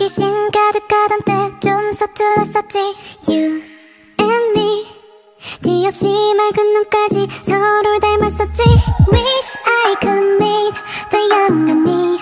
호기심 가득하던 때 좀 서툴렀었지. You and me 뒤 없이 맑은 눈까지 서로를 닮았었지. Wish I could meet the young me.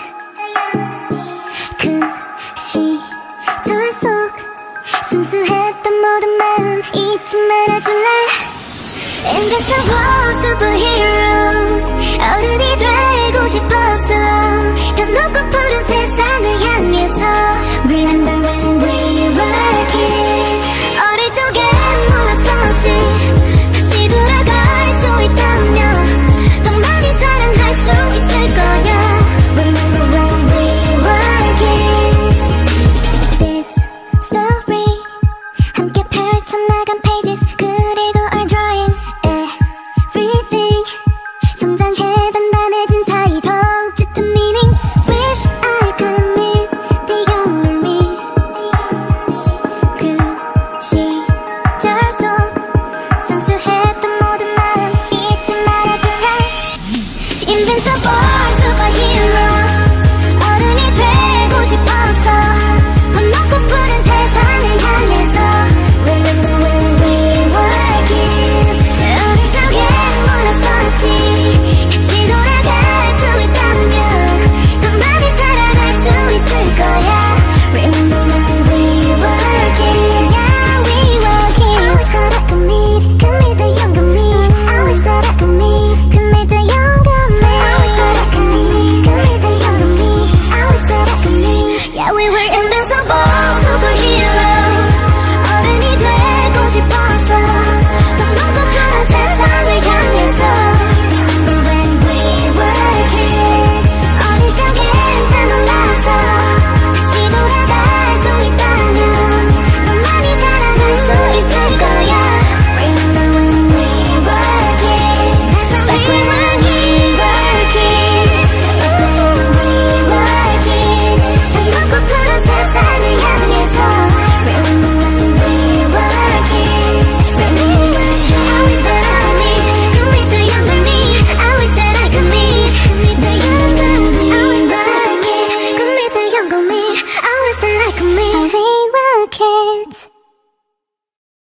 그 시절 속 순수했던 모든 마음 잊지 말아줄래. Invincible superheroes 어른이 되고 싶었어. 더 높고 푸른 세상을 향해서. Remember when we were kids. 어릴 적엔 몰랐었지. 다시 돌아갈 수 있다면 더 많이 사랑할 수 있을 거야. Remember when we were kids. This story 함께 펼쳐나간 pages 그리고 our drawing everything. 성장해 단단해진 사이 더욱 짙은 meaning. Wish I could meet the younger me. 그 시절 속 상수했던 모든 마음 잊지 말아줄래. Invincible